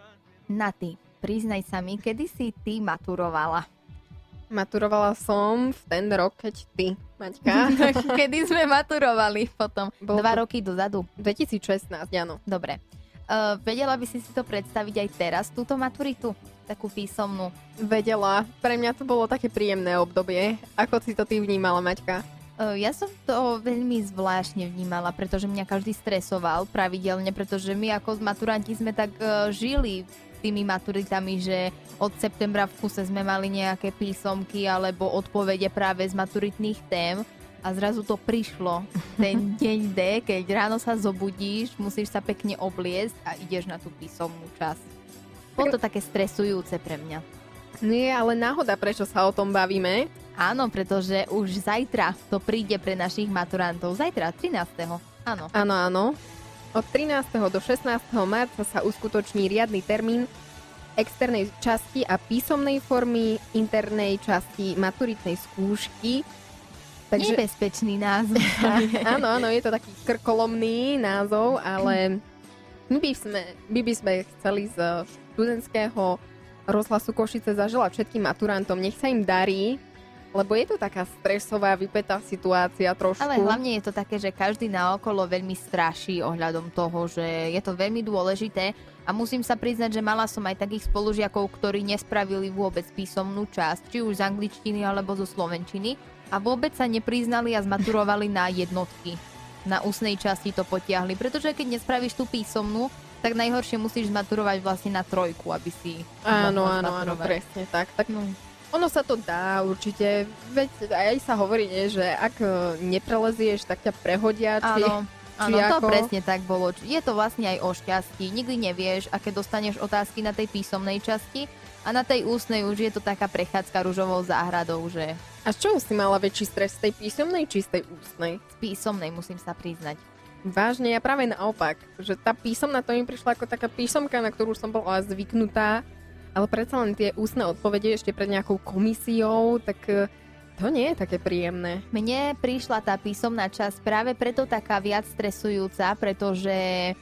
Naty, priznaj sa mi, kedy si ty maturovala? Maturovala som v ten rok, keď ty, Maťka. Kedy sme maturovali potom? Bolo Dva to- roky dozadu? dvetisícšestnásť, áno. Dobre. Uh, vedela by si si to predstaviť aj teraz, túto maturitu? Takú písomnú. Vedela. Pre mňa to bolo také príjemné obdobie. Ako si to ty vnímala, Maťka? Uh, ja som to veľmi zvláštne vnímala, pretože mňa každý stresoval pravidelne, pretože my ako maturanti sme tak uh, žili tými maturitami, že od septembra v kuse sme mali nejaké písomky alebo odpovede práve z maturitných tém a zrazu to prišlo. Ten deň D, keď ráno sa zobudíš, musíš sa pekne obliecť a ideš na tú písomnú časť. Bolo to také stresujúce pre mňa. Nie, ale náhoda, prečo sa o tom bavíme. Áno, pretože už zajtra to príde pre našich maturantov. Zajtra, trinásteho Áno. Áno, áno. Od trinásteho do šestnásteho marca sa uskutoční riadny termín externej časti a písomnej formy internej časti maturitnej skúšky. Takže, Nebezpečný názov. áno, áno, je to taký krkolomný názov, ale my by sme, my by sme chceli z študentského rozhlasu Košice zaželať všetkým maturantom. Nech sa im darí, lebo je to taká stresová, vypätá situácia trošku. Ale hlavne je to také, že každý naokolo veľmi straší ohľadom toho, že je to veľmi dôležité a musím sa priznať, že mala som aj takých spolužiakov, ktorí nespravili vôbec písomnú časť, či už z angličtiny alebo zo slovenčiny a vôbec sa nepriznali a zmaturovali na jednotky. Na ústnej časti to potiahli, pretože keď nespravíš tú písomnú, tak najhoršie musíš zmaturovať vlastne na trojku, aby si... Áno, mohla áno, áno, zmaturovať. presne tak. Tak No. ono sa to dá určite, veď aj sa hovorí, nie, že ak e, neprelezieš, tak ťa prehodia, či, Áno, či áno, to ako. presne tak bolo. Je to vlastne aj o šťastí. Nikdy nevieš, aké dostaneš otázky na tej písomnej časti a na tej ústnej už je to taká prechádzka ružovou záhradou, že A z čoho si mala väčší stres, z tej písomnej či z tej ústnej? z písomnej musím sa priznať. Vážne, ja práve naopak, že tá písomná to mi prišla ako taká písomka, na ktorú som bola zvyknutá, ale predsa len tie ústne odpovede ešte pred nejakou komisiou, tak e, to nie je také príjemné. Mne prišla tá písomná časť práve preto taká viac stresujúca, pretože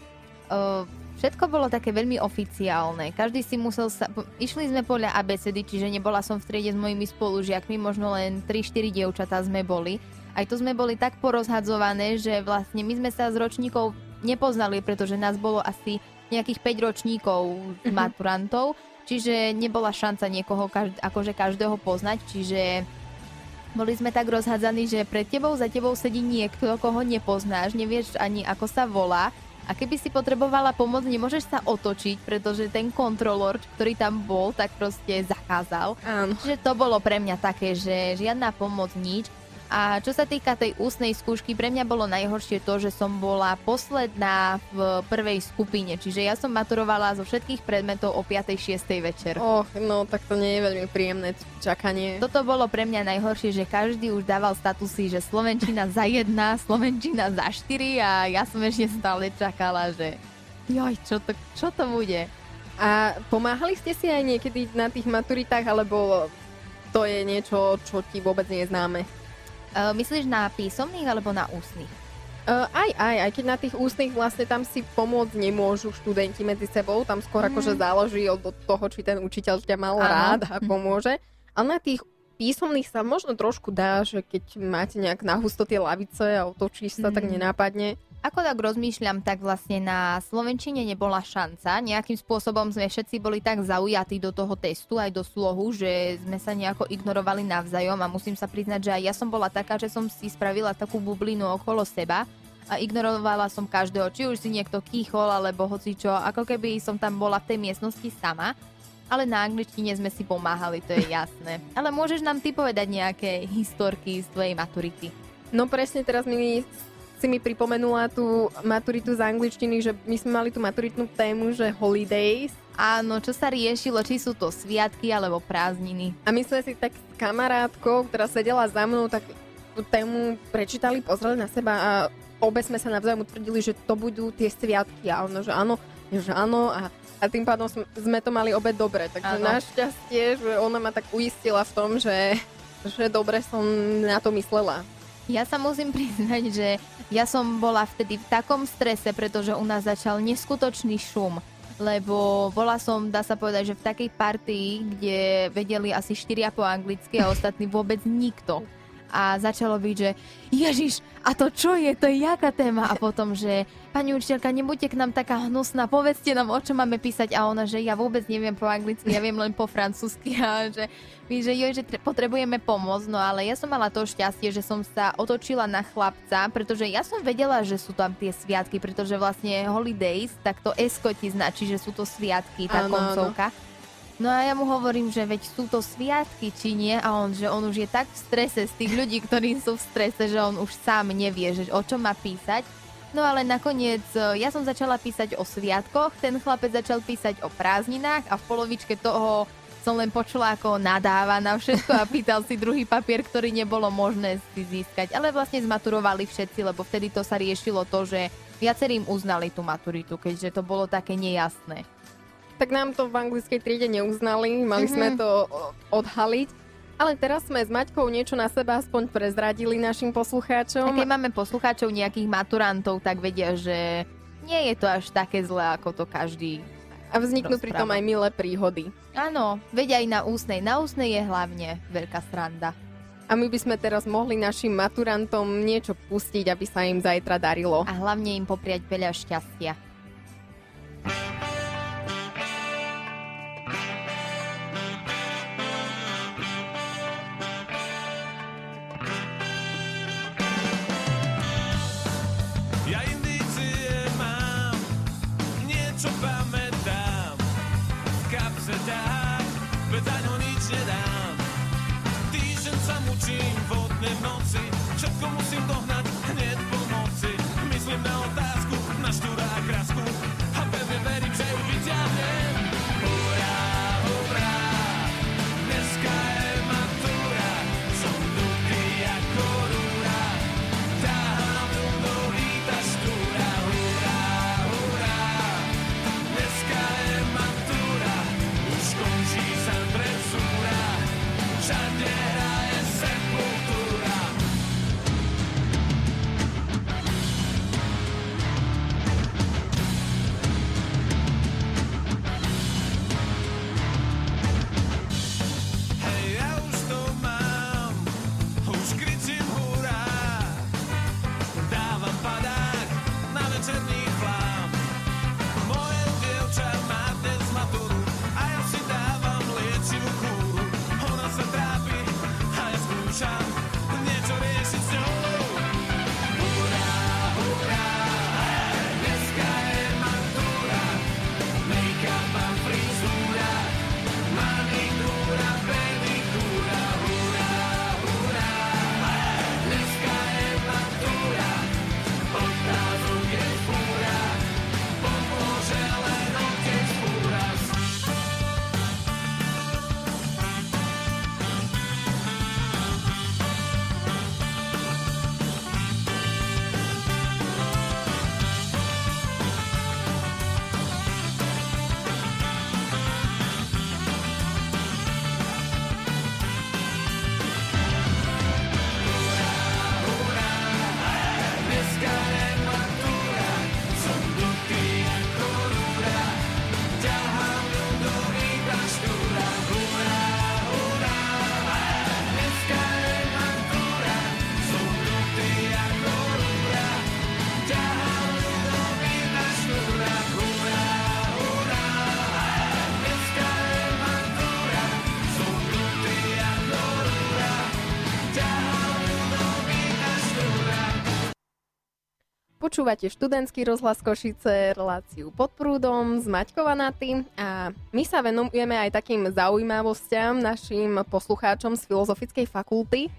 uh, všetko bolo také veľmi oficiálne. Každý si musel sa... Išli sme podľa abecedy, čiže nebola som v triede s mojimi spolužiakmi, možno len tri štyri dievčatá sme boli. Aj to sme boli tak porozhadzované, že vlastne my sme sa z ročníkov nepoznali, pretože nás bolo asi nejakých päť ročníkov mm-hmm. maturantov, čiže nebola šanca niekoho každ- akože každého poznať, čiže boli sme tak rozhádzaní, že pred tebou, za tebou sedí niekto, koho nepoznáš, nevieš ani ako sa volá a keby si potrebovala pomoc, nemôžeš sa otočiť, pretože ten kontrolór, ktorý tam bol, tak proste zakázal. Áno. Čiže to bolo pre mňa také, že žiadna pomoc, nič. A čo sa týka tej ústnej skúšky, pre mňa bolo najhoršie to, že som bola posledná v prvej skupine. Čiže ja som maturovala zo všetkých predmetov o piatej šiestej večer. Och, no tak to nie je veľmi príjemné čakanie. Toto bolo pre mňa najhoršie, že každý už dával statusy, že slovenčina za jedna, slovenčina za štyri a ja som ešte stále čakala, že joj, čo to, čo to bude? A pomáhali ste si aj niekedy na tých maturitách, alebo to je niečo, čo ti vôbec nie je známe? Uh, myslíš na písomných alebo na ústnych? Uh, aj, aj, aj keď na tých ústnych vlastne tam si pomôcť nemôžu študenti medzi sebou, tam skôr mm. akože záleží od toho, či ten učiteľ ťa mal Áno. rád a pomôže. Ale na tých písomných sa možno trošku dá, že keď máte nejak nahusto tie lavice a otočíš sa, mm. tak nenápadne. Ako tak rozmýšľam, tak vlastne na slovenčine nebola šanca. Nejakým spôsobom sme všetci boli tak zaujatí do toho testu, aj do slohu, že sme sa nejako ignorovali navzájom a musím sa priznať, že aj ja som bola taká, že som si spravila takú bublinu okolo seba a ignorovala som každého, či už si niekto kýchol, alebo hocičo, ako keby som tam bola v tej miestnosti sama. Ale na angličtine sme si pomáhali, to je jasné. Ale môžeš nám ty povedať nejaké historky z tvojej maturity? No presne, teraz mi si mi pripomenula tú maturitu z angličtiny, že my sme mali tú maturitnú tému, že holidays. Áno, čo sa riešilo, či sú to sviatky alebo prázdniny. A my sme si tak s kamarátkou, ktorá sedela za mnou, tak tú tému prečítali, pozreli na seba a obe sme sa navzájom utvrdili, že to budú tie sviatky. A ono, že áno, že áno a, a tým pádom sme to mali obe dobre. Takže áno. Našťastie, že ona ma tak uistila v tom, že že dobre som na to myslela. Ja sa musím priznať, že ja som bola vtedy v takom strese, pretože u nás začal neskutočný šum. Lebo bola som, dá sa povedať, že v takej partii, kde vedeli asi štyria po anglicky a ostatní vôbec nikto. A začalo byť, že Ježiš, a to čo je? To je jaká téma? A potom, že pani učiteľka, nebuďte k nám taká hnusná, povedzte nám, o čo máme písať. A ona, že ja vôbec neviem po anglicky, ja viem len po francúzsky. A že, že, jo, že potrebujeme pomoc. No ale ja som mala to šťastie, že som sa otočila na chlapca, pretože ja som vedela, že sú tam tie sviatky, pretože vlastne holidays, tak to esko ti značí, že sú to sviatky, tá Áno, koncovka. No a ja mu hovorím, že veď sú to sviatky, či nie? A on, že on už je tak v strese z tých ľudí, ktorí sú v strese, že on už sám nevie, že o čom má písať. No ale nakoniec ja som začala písať o sviatkoch, ten chlapec začal písať o prázdninách a v polovičke toho som len počula, ako nadáva na všetko a pýtal si druhý papier, ktorý nebolo možné si získať. Ale vlastne zmaturovali všetci, lebo vtedy to sa riešilo to, že viacerým uznali tú maturitu, keďže to bolo také nejasné. Tak nám to v anglickej triede neuznali, mali mm-hmm. sme to odhaliť. Ale teraz sme s Maťkou niečo na seba aspoň prezradili našim poslucháčom. A keď máme poslucháčov nejakých maturantov, tak vedia, že nie je to až také zlé, ako to každý A vzniknú pri tom aj milé príhody. Áno, vedia aj na ústnej. Na ústnej je hlavne veľká sranda. A my by sme teraz mohli našim maturantom niečo pustiť, aby sa im zajtra darilo. A hlavne im popriať veľa šťastia. Počúvate študentský rozhlas Košice, reláciu Pod prúdom s Maťkou a Naty a my sa venujeme aj takým zaujímavostiam našim poslucháčom z Filozofickej fakulty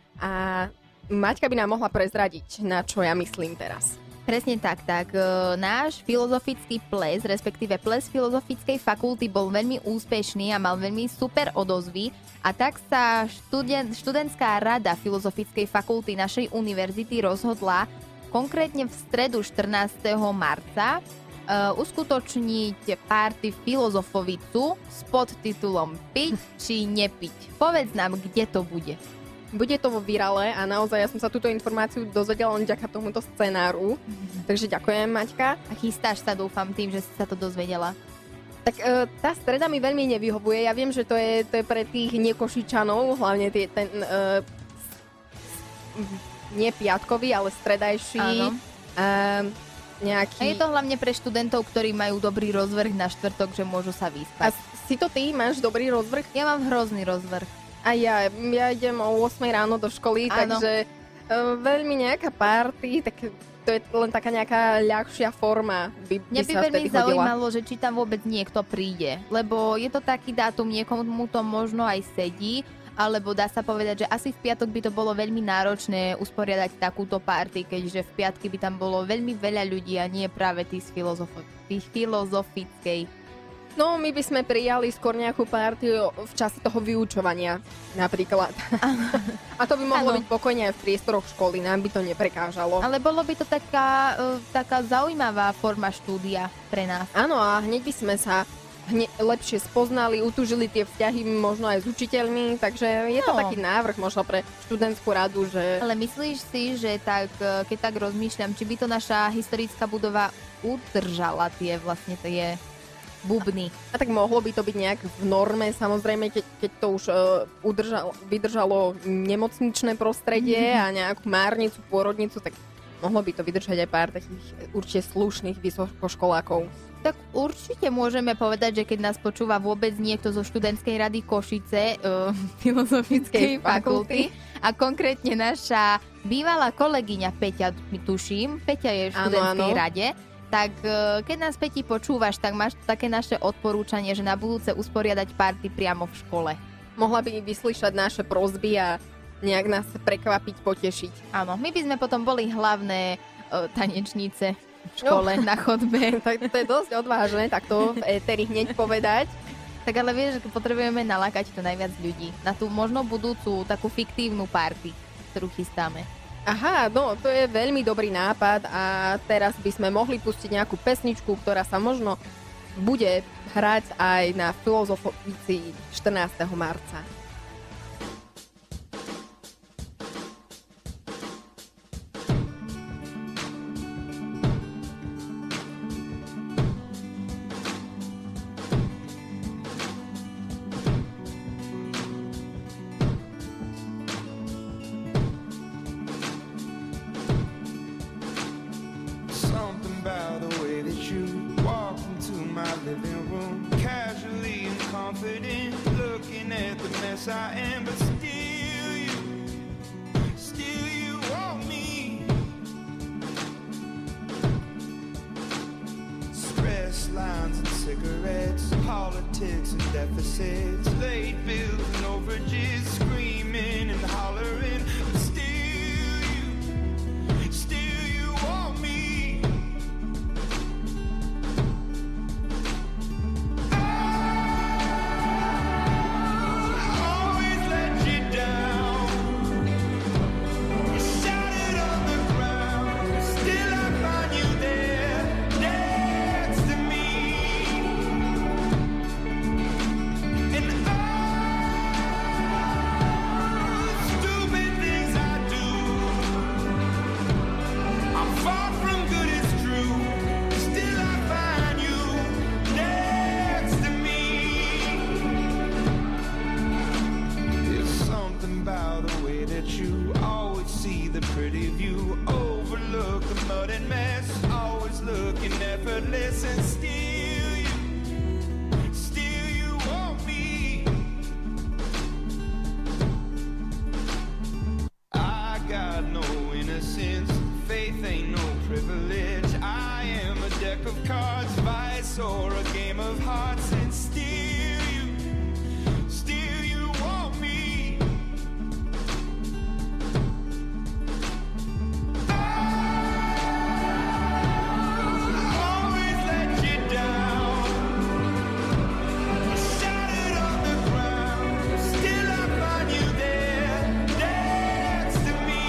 a Maťka by nám mohla prezradiť, na čo ja myslím teraz. Presne tak, tak náš filozofický ples, respektíve ples Filozofickej fakulty bol veľmi úspešný a mal veľmi super odozvy a tak sa študent, študentská rada Filozofickej fakulty našej univerzity rozhodla konkrétne v stredu štrnásteho marca uh, uskutočniť party Filozofovicu s podtitulom Piť či nepiť. Povedz nám, kde to bude. Bude to vo Virale a naozaj ja som sa túto informáciu dozvedela len vďaka tomuto scenáru. Mm-hmm. Takže ďakujem, Maťka. A chystáš sa, dúfam, tým, že si sa to dozvedela. Tak e, tá streda mi veľmi nevyhovuje. Ja viem, že to je, to je pre tých nekošičanov, hlavne tie, ten e, nie piatkový, ale stredajší. Áno. E, nejaký... A je to hlavne pre študentov, ktorí majú dobrý rozvrh na štvrtok, že môžu sa vyspať. A si to ty? Máš dobrý rozvrh? Ja mám hrozný rozvrh. A ja, ja idem o ôsmej ráno do školy, Áno. takže e, veľmi nejaká party, tak to je len taká nejaká ľahšia forma, by, by Mňa by sa veľmi vtedy hodila. zaujímalo, že či tam vôbec niekto príde, lebo je to taký dátum, niekomu to možno aj sedí, alebo dá sa povedať, že asi v piatok by to bolo veľmi náročné usporiadať takúto party, keďže v piatky by tam bolo veľmi veľa ľudí a nie práve tí z filozofo- tí filozofickej. No, my by sme prijali skôr nejakú partiu v čase toho vyučovania, napríklad. A to by mohlo Áno. byť pokojne aj v priestoroch školy, nám by to neprekážalo. Ale bolo by to taká, uh, taká zaujímavá forma štúdia pre nás. Áno, a hneď by sme sa hne- lepšie spoznali, utužili tie vzťahy možno aj s učiteľmi, takže je to No. taký návrh možno pre študentskú radu, že... Ale myslíš si, že tak, uh, keď tak rozmýšľam, či by to naša historická budova udržala tie vlastne tie bubny? A tak mohlo by to byť nejak v norme, samozrejme, keď, keď to už uh, udržal, vydržalo nemocničné prostredie Mhm. a nejakú márnicu, pôrodnicu, tak mohlo by to vydržať aj pár takých určite slušných vysokoškolákov. Tak určite môžeme povedať, že keď nás počúva vôbec niekto zo študentskej rady Košice, uh, filozofickej fakulty, a konkrétne naša bývalá kolegyňa Peťa, tuším, Peťa je v študentskej Áno, áno. rade, tak uh, keď nás, Peti, počúvaš, tak máš také naše odporúčanie, že na budúce usporiadať party priamo v škole. Mohla by vyslyšať naše prosby a nejak nás prekvapiť, potešiť. Áno, my by sme potom boli hlavné uh, tanečnice v škole, No. na chodbe. Tak to je dosť odvážne, tak to v éteri hneď povedať. Tak ale vieš, že potrebujeme nalákať to najviac ľudí na tú možno budúcu takú fiktívnu party, ktorú chystáme. Aha, no, to je veľmi dobrý nápad a teraz by sme mohli pustiť nejakú pesničku, ktorá sa možno bude hrať aj na Filozofici štrnásteho marca. Something about the way that you walk into my living room, casually and confident, looking at the mess I am, but still you, still you want me. Stress lines and cigarettes, politics and deficits, late bills and overages, screaming and hollering, but still you, still you want me. Always let you down. You shouted on the ground, still I find you there, next to me. And all stupid things I do, I'm far from good, it's true. Still I find you next to me. There's something about the way that you always see the pretty view, overlook the mud and mess, always looking effortless, and still you, still you want me. I got no innocence, faith ain't no privilege. I am a deck of cards, vice or a game of hearts, and still you, still you want me. Always let you down. Shouted on the ground, still I find you there, next to me.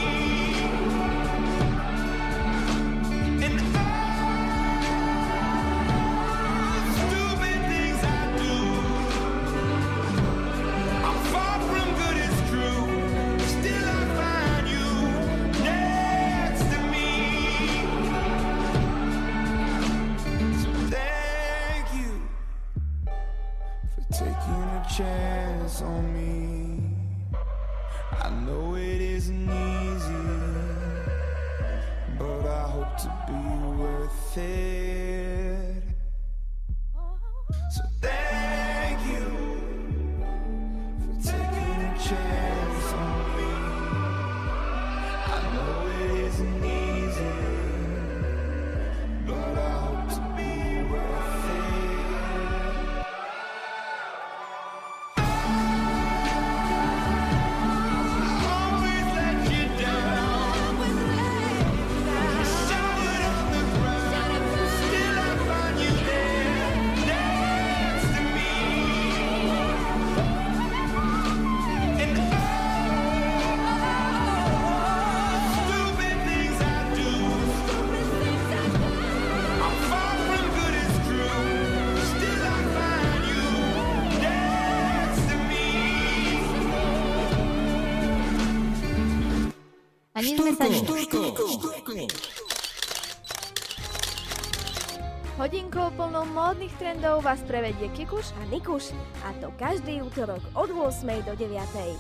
And all chance on me. I know it isn't easy, but I hope to be worth it. So thank you for taking a chance on me. I know it isn't easy, but I hope to be worth it. Always let you down. Showered on the ground. Still I find you there, next to me. And oh, stupid things I do. I'm far from good as true. Still I find you next to me. Ani sme sa ne... Hodinkou plnou módnych trendov vás prevedie Kikuš a Nikuš. A to každý útorok od ôsmej do deviatej.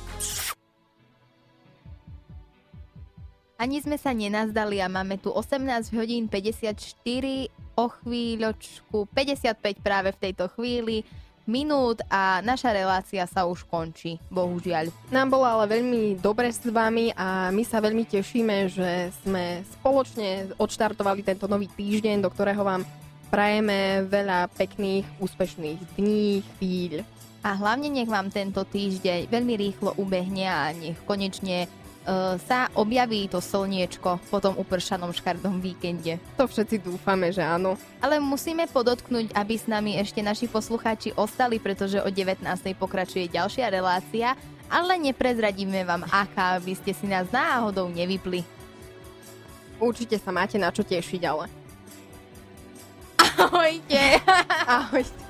Ani sme sa nenazdali a máme tu osemnásť hodín päťdesiatštyri, o chvíľočku päťdesiatpäť práve v tejto chvíli minút a naša relácia sa už končí, bohužiaľ. Nám bolo ale veľmi dobre s vami a my sa veľmi tešíme, že sme spoločne odštartovali tento nový týždeň, do ktorého vám prajeme veľa pekných, úspešných dní, chvíľ. A hlavne nech vám tento týždeň veľmi rýchlo ubehne a nech konečne uh, sa objaví to slniečko po tom upršanom škardom víkende. To všetci dúfame, že áno. Ale musíme podotknúť, aby s nami ešte naši poslucháči ostali, pretože o devätnástej pokračuje ďalšia relácia, ale neprezradíme vám aká, aby ste si nás náhodou nevypli. Určite sa máte na čo tešiť, ale... Ahojte! Ahojte!